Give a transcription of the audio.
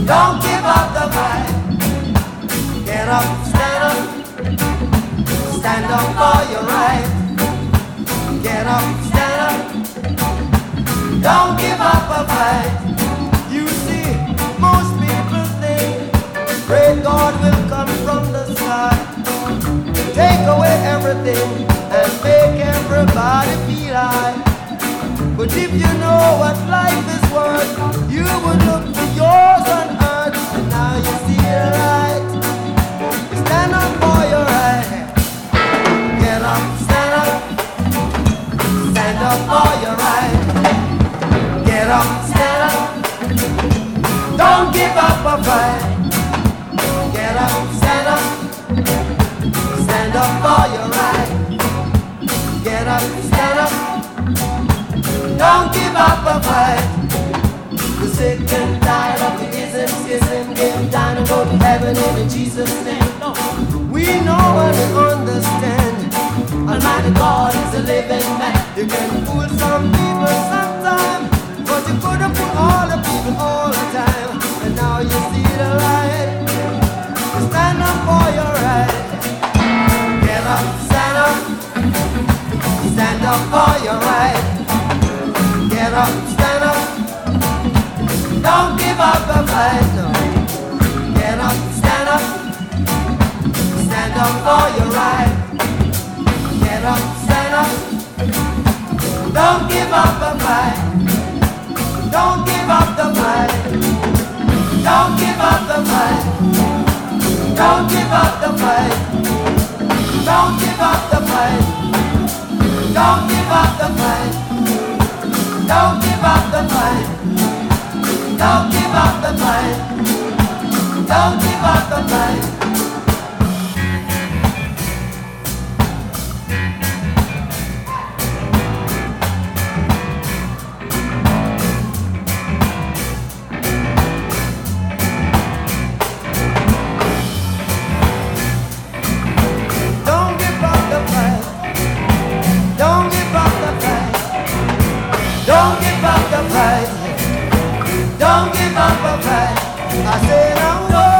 Don't give up the fight. Get up, stand up for your right. Get up, stand up. Don't give up a fight. You see, most people think great God will come from the sky, take away everything and make everybody feel high. But if you know what life is worth, you would look for yours on earth. And now you see the light. Stand up for your right. Get up, stand up. Stand up for your right. Get up, stand up. Don't give up a fight. Get up, stand up. Stand up for your right. Get up, stand up. Don't give up a fight. The sick and tired of the ism, schism, give time to go to heaven in Jesus' name. No. We know and we understand. Almighty God is a living man. You can fool some people sometime, but you couldn't fool all the people all the time. And now you see the light. Stand up for your right. Get up, stand up. Stand up for your right. Get up, stand up. Don't give up the fight, no. Get up, stand up. Stand up for your right. Get up, stand up. Don't give up the fight. Don't give up the fight. Don't give up the fight. Don't give up the fight. Don't give up the fight. Don't give up the fight. Don't give up the fight. Don't give up the fight. Don't give up the fight. Don't give up the fight. Don't give up the fight. Don't give up the fight. Don't give up the fight. I say now.